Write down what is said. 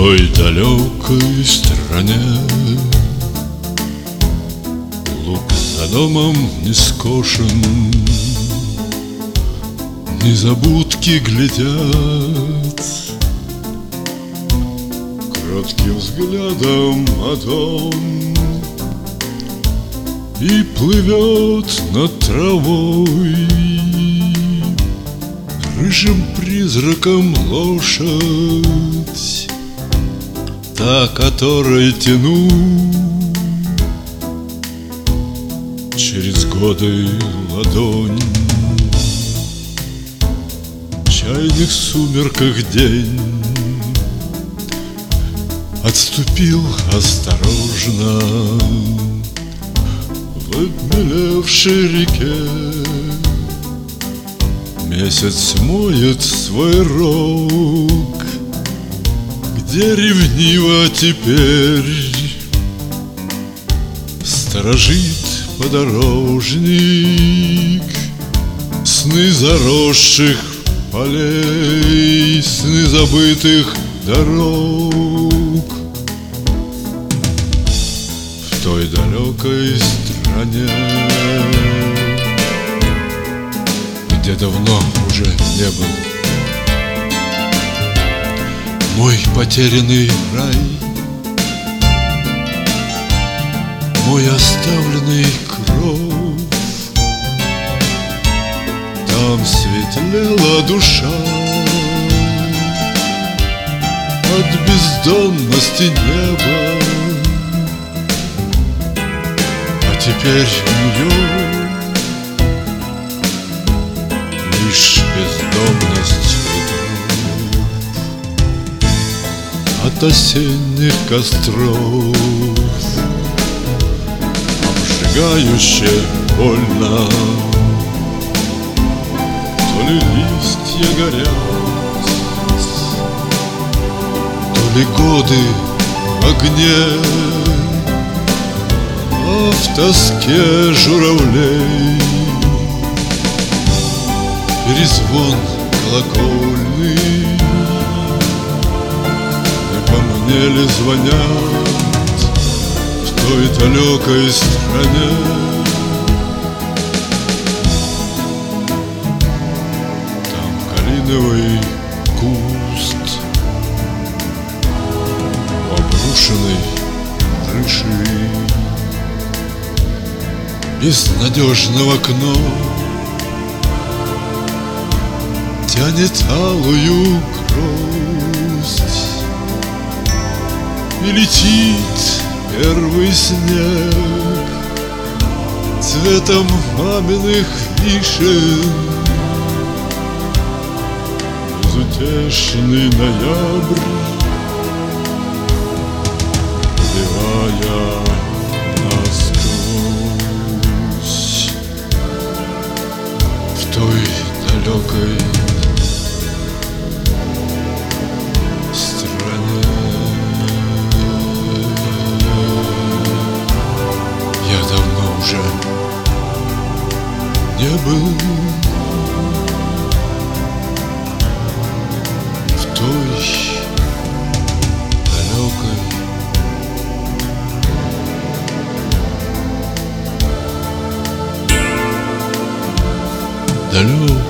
той далекой стране луг за домом не скошен, незабудки глядят кротким взглядом о дом, и плывет над травой рыжим призраком лошадь, та, которой тяну через годы ладонь. В чайных сумерках день отступил осторожно в обмелевшей реке. Месяц моет свой рог, где ревниво теперь сторожит подорожник сны заросших полей, сны забытых дорог. В той далекой стране, где давно уже не был мой потерянный рай, мой оставленный кров. Там светлела душа от бездонности неба, а теперь у нее лишь бездомность ветров от осенних костров, обжигающе больно. То ли листья горят, то ли годы в огне, а в тоске журавлей перезвон колокольный. Не по мне ли звонят в той далекой стране? Там калиновый куст у обрушенной крыши безнадежного окна тянет алую грусть, и летит первый снег цветом маминых вишен. Безутешный ноябрь, пробивая насквозь в той далекой стране. Я давно уже не был в той далекой далекой